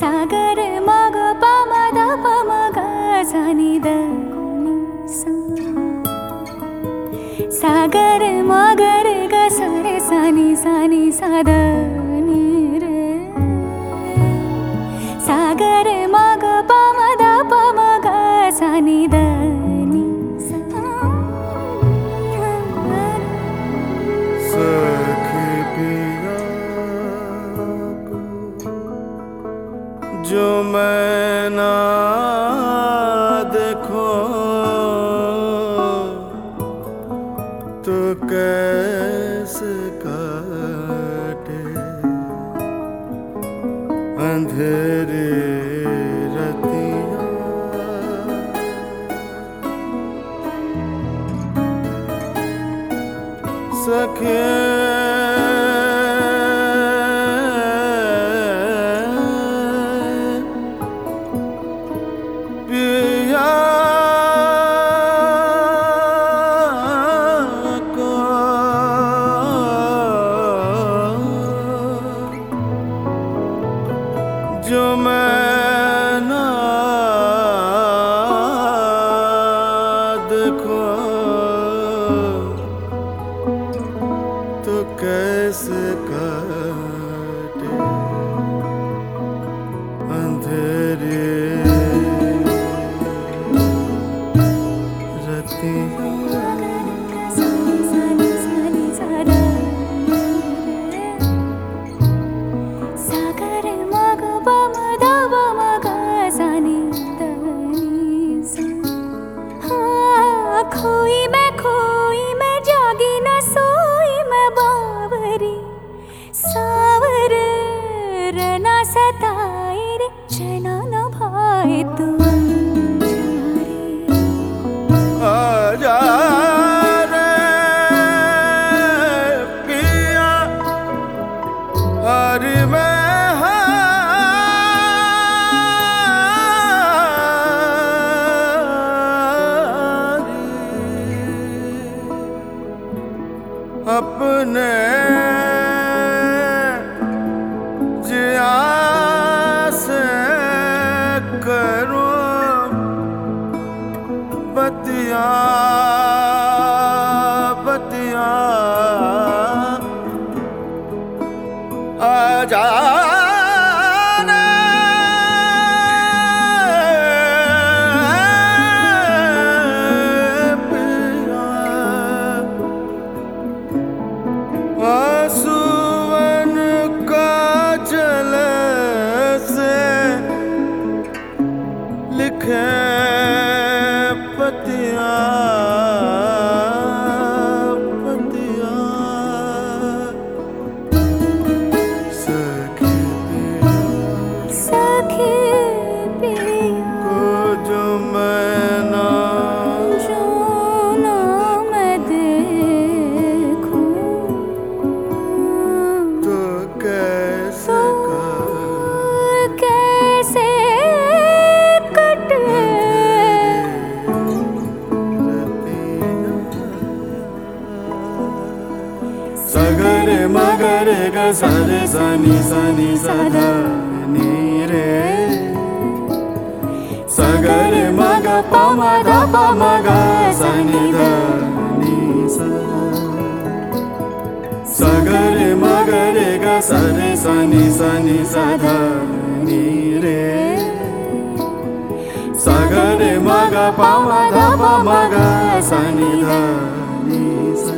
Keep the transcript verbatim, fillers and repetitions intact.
सागर मग पम द पम ग सनि द नि सा सागर मगर ग सरे सनि सनि सा द नि रे सागर मग पम द पम ग सनि द नि सा सखी पिया जो मैं ना देखो तो कैसे काटे अंधेरे रतियाँ सखे जो मैं ना देखो तो कैसे काटे अंधेरे रतियाँ खोई मैं खोई मैं जागी न सोई मैं बावरी सावर रना सताए रे चना न भाए तू आजा रे पिया हरि में अपने जिया से करो बतिया बतिया आजा आंसुअन का जल से लिखे पतिया पतिया सखी पिया सखी पिया को जो मैं ना जो ना मैं देखूं तो कैसे कैसे कटे सगर मगर ग सरे सनि सनि सा ध नि रे सगर मग पम ध पम ग सनि ध नि सा सगर मगर ग सरे सनि सनि सा ध नि रे सगर मग पम ध पम ग सनि ध नि सा